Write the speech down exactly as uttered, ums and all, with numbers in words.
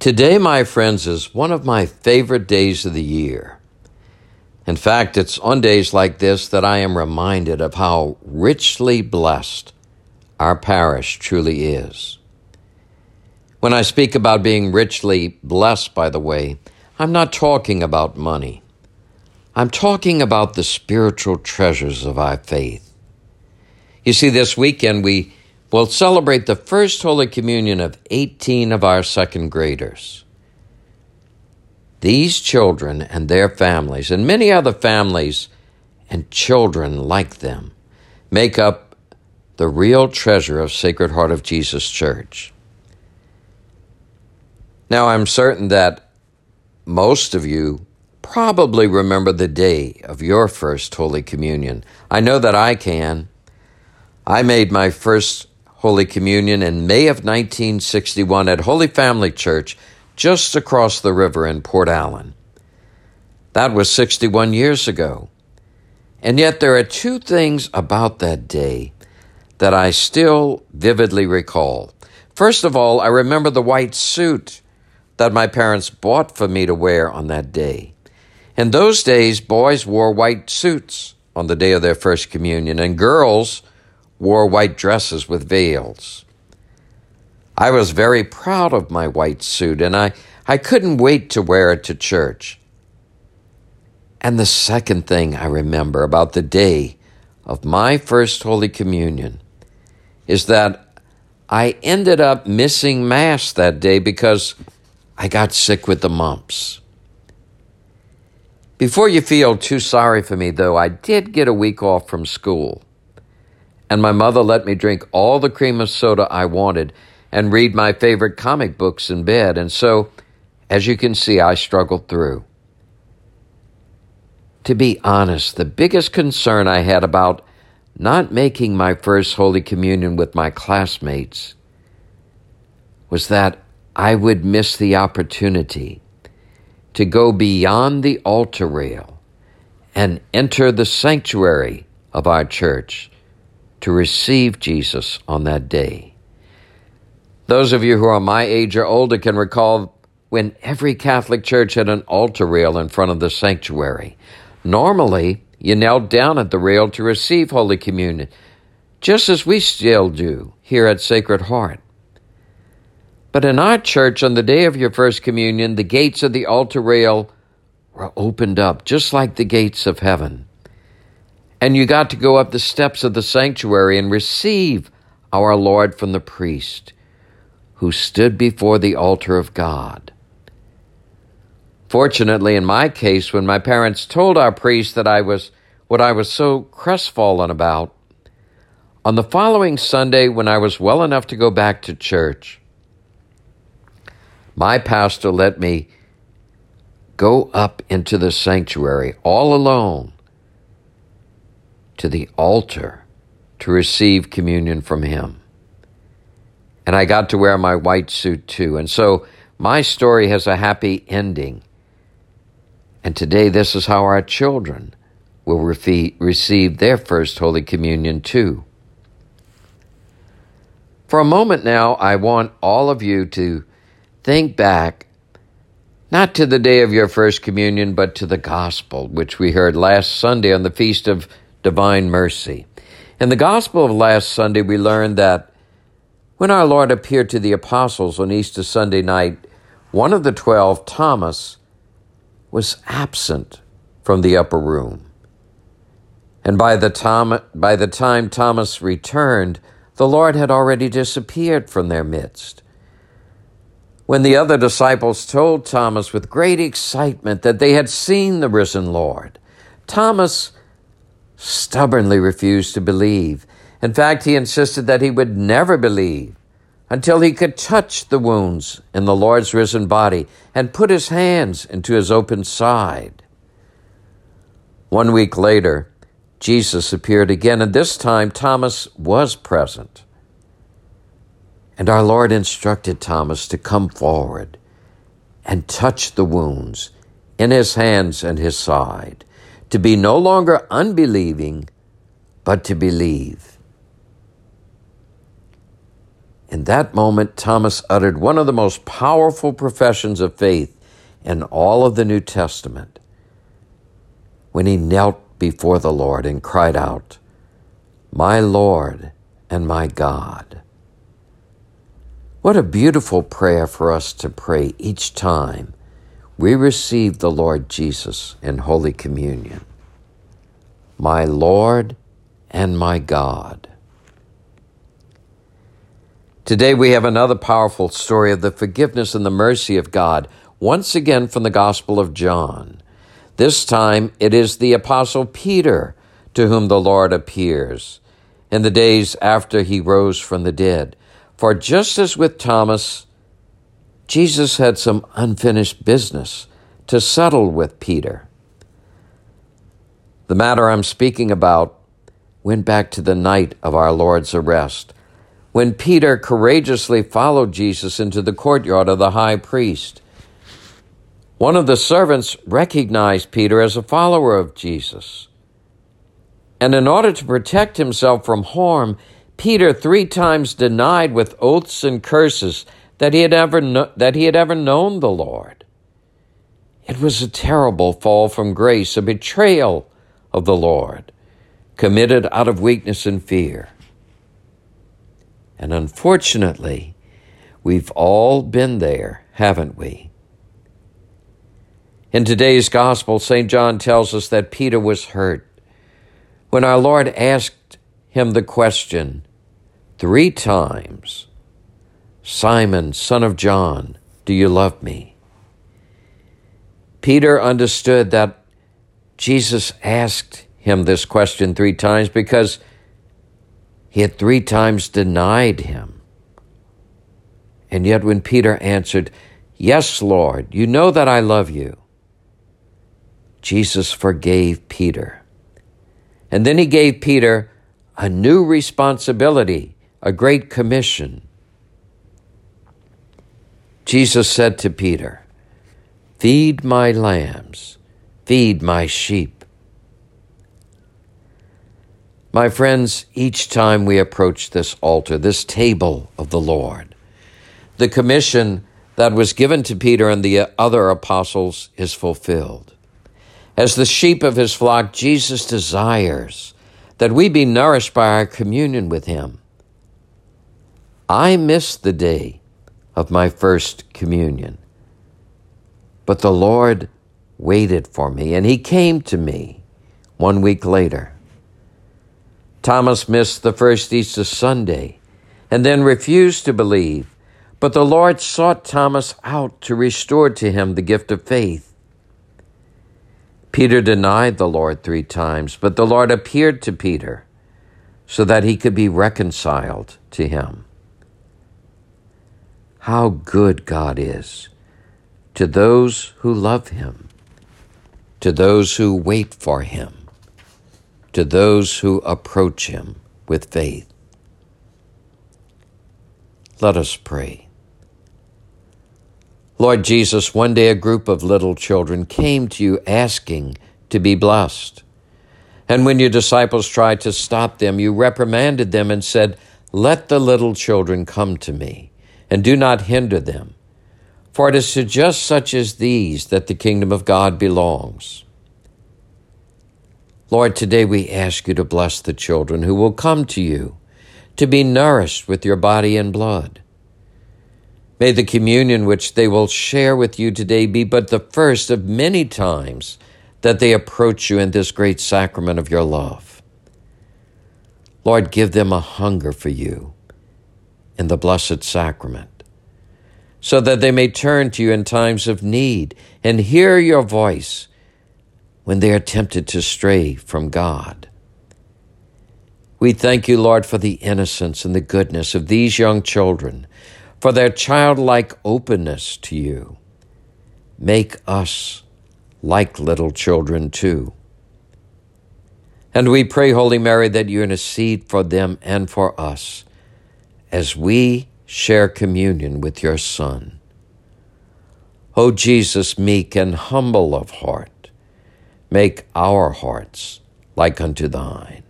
Today, my friends, is one of my favorite days of the year. In fact, it's on days like this that I am reminded of how richly blessed our parish truly is. When I speak about being richly blessed, by the way, I'm not talking about money. I'm talking about the spiritual treasures of our faith. You see, this weekend we will celebrate the first Holy Communion of eighteen of our second graders. These children and their families, and many other families and children like them, make up the real treasure of Sacred Heart of Jesus Church. Now, I'm certain that most of you probably remember the day of your first Holy Communion. I know that I can. I made my first Holy Communion in May of nineteen sixty-one at Holy Family Church just across the river in Port Allen. That was sixty-one years ago. And yet there are two things about that day that I still vividly recall. First of all, I remember the white suit that my parents bought for me to wear on that day. In those days, boys wore white suits on the day of their first communion, and girls wore white dresses with veils. I was very proud of my white suit, and I, I couldn't wait to wear it to church. And the second thing I remember about the day of my first Holy Communion is that I ended up missing Mass that day because I got sick with the mumps. Before you feel too sorry for me, though, I did get a week off from school. And my mother let me drink all the cream of soda I wanted and read my favorite comic books in bed. And so, as you can see, I struggled through. To be honest, the biggest concern I had about not making my first Holy Communion with my classmates was that I would miss the opportunity to go beyond the altar rail and enter the sanctuary of our church to receive Jesus on that day. Those of you who are my age or older can recall when every Catholic church had an altar rail in front of the sanctuary. Normally, you knelt down at the rail to receive Holy Communion, just as we still do here at Sacred Heart. But in our church, on the day of your first communion, the gates of the altar rail were opened up, just like the gates of heaven. And you got to go up the steps of the sanctuary and receive our Lord from the priest who stood before the altar of God. Fortunately, in my case, when my parents told our priest that I was what I was so crestfallen about, on the following Sunday when I was well enough to go back to church, my pastor let me go up into the sanctuary all alone to the altar to receive communion from him. And I got to wear my white suit too. And so my story has a happy ending. And today this is how our children will refe- receive their first Holy Communion too. For a moment now, I want all of you to think back, not to the day of your first communion, but to the gospel, which we heard last Sunday on the Feast of Divine Mercy. In the gospel of last Sunday, we learned that when our Lord appeared to the apostles on Easter Sunday night, one of the twelve, Thomas, was absent from the upper room. And by the time, by the time Thomas returned, the Lord had already disappeared from their midst. When the other disciples told Thomas with great excitement that they had seen the risen Lord, Thomas stubbornly refused to believe. In fact, he insisted that he would never believe until he could touch the wounds in the Lord's risen body and put his hands into his open side. One week later, Jesus appeared again, and this time Thomas was present. And our Lord instructed Thomas to come forward and touch the wounds in his hands and his side, to be no longer unbelieving, but to believe. In that moment, Thomas uttered one of the most powerful professions of faith in all of the New Testament when he knelt before the Lord and cried out, "My Lord and my God." What a beautiful prayer for us to pray each time we receive the Lord Jesus in Holy Communion. My Lord and my God. Today we have another powerful story of the forgiveness and the mercy of God, once again from the Gospel of John. This time it is the Apostle Peter to whom the Lord appears in the days after he rose from the dead. For just as with Thomas, Jesus had some unfinished business to settle with Peter. The matter I'm speaking about went back to the night of our Lord's arrest, when Peter courageously followed Jesus into the courtyard of the high priest. One of the servants recognized Peter as a follower of Jesus. And in order to protect himself from harm, Peter three times denied with oaths and curses that he had ever kno- that he had ever known the Lord. It was a terrible fall from grace, a betrayal of the Lord, committed out of weakness and fear. And unfortunately, we've all been there, haven't we? In today's gospel, Saint John tells us that Peter was hurt when our Lord asked him the question three times, "Simon, son of John, do you love me?" Peter understood that Jesus asked him this question three times because he had three times denied him. And yet when Peter answered, "Yes, Lord, you know that I love you," Jesus forgave Peter. And then he gave Peter a new responsibility, a great commission. Jesus said to Peter, "Feed my lambs, feed my sheep." My friends, each time we approach this altar, this table of the Lord, the commission that was given to Peter and the other apostles is fulfilled. As the sheep of his flock, Jesus desires that we be nourished by our communion with him. I missed the day of my first communion, but the Lord waited for me, and he came to me one week later. Thomas missed the first Easter Sunday and then refused to believe, but the Lord sought Thomas out to restore to him the gift of faith. Peter denied the Lord three times, but the Lord appeared to Peter so that he could be reconciled to him. How good God is to those who love him, to those who wait for him, to those who approach him with faith. Let us pray. Lord Jesus, one day a group of little children came to you asking to be blessed. And when your disciples tried to stop them, you reprimanded them and said, "Let the little children come to me, and do not hinder them. For it is to just such as these that the kingdom of God belongs." Lord, today we ask you to bless the children who will come to you to be nourished with your body and blood. May the communion which they will share with you today be but the first of many times that they approach you in this great sacrament of your love. Lord, give them a hunger for you in the blessed sacrament, so that they may turn to you in times of need and hear your voice when they are tempted to stray from God. We thank you, Lord, for the innocence and the goodness of these young children, for their childlike openness to you. Make us like little children too. And we pray, Holy Mary, that you intercede for them and for us as we share communion with your Son. O Jesus, meek and humble of heart, make our hearts like unto thine.